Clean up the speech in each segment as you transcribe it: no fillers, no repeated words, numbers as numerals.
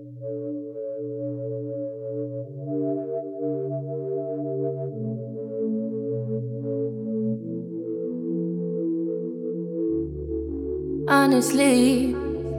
Honestly,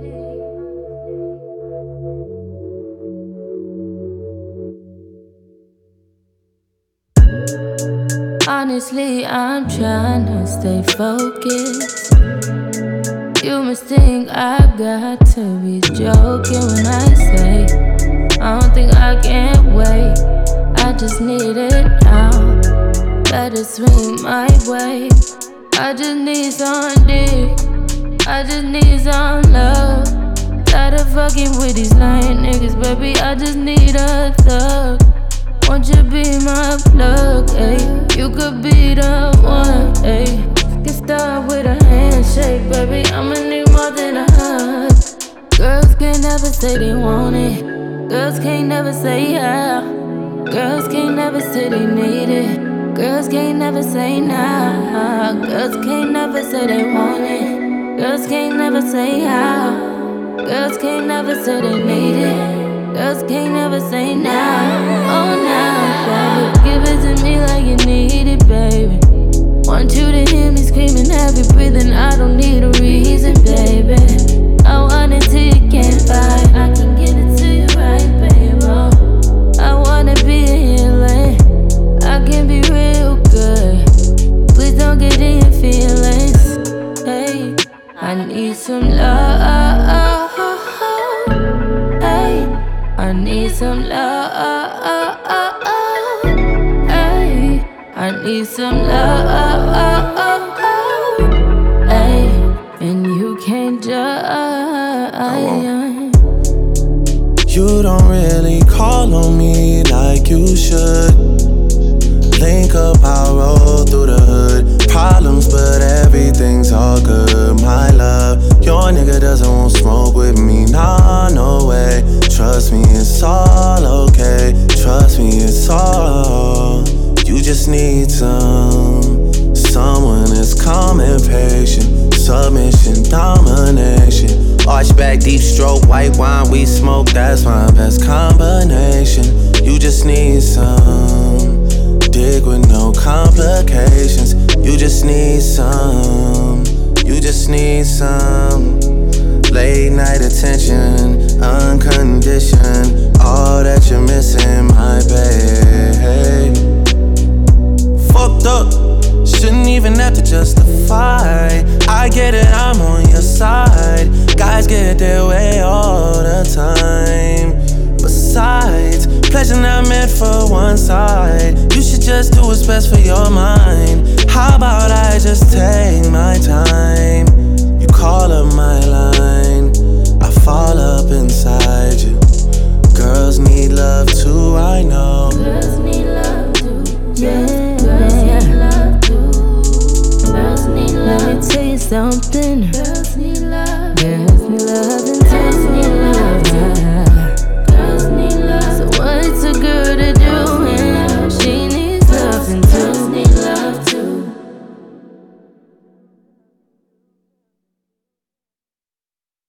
I'm trying to stay focused. You must think I got to be joking when I say I don't think I can wait. I just need it now. Better swing my way. I just need some dick. I just need some love. Tired of fucking with these lying niggas, baby. I just need a thug. Won't you be my plug, ayy? You could be the one, ayy. Get started with a handshake, baby. I'ma need more than a hug. Girls can't never say they want it. Girls can't never say yeah. Girls can't never say they need it. Girls can't never say nah. Girls can't never say they want it. Girls can't never say how. Girls can't never say they need it. Girls can't never say now. Oh, now, baby. Give it to me like you need it, baby. Want you to hear me screaming, heavy breathing. I don't need a reason, baby. I want it till you can't fight. I can get it to you right, baby. I wanna be a healing. I can be real good. Please don't get in your feelings. Hey, I need some love. Hey, I need some love. Hey, I need some love. Hey, and you can't judge. You don't really call on me like you should. Link up, I'll roll through the hood. Problems, but everything's all good, my love. Your nigga doesn't want smoke with me, nah, no way. Trust me, it's all okay. Trust me, it's all. You just need someone that's calm and patient. Submission, domination. Arch back, deep stroke, white wine, we smoke. That's my best combination. You just need some dick with no complications. You just need some. You just need some late night attention, unconditioned. All that you're missing, my babe. Fucked up, shouldn't even have to justify. I get it, I'm on your side. Guys get their way all the time. Besides, pleasure not meant for one side. You should just do what's best for your mind. How about I just take my time?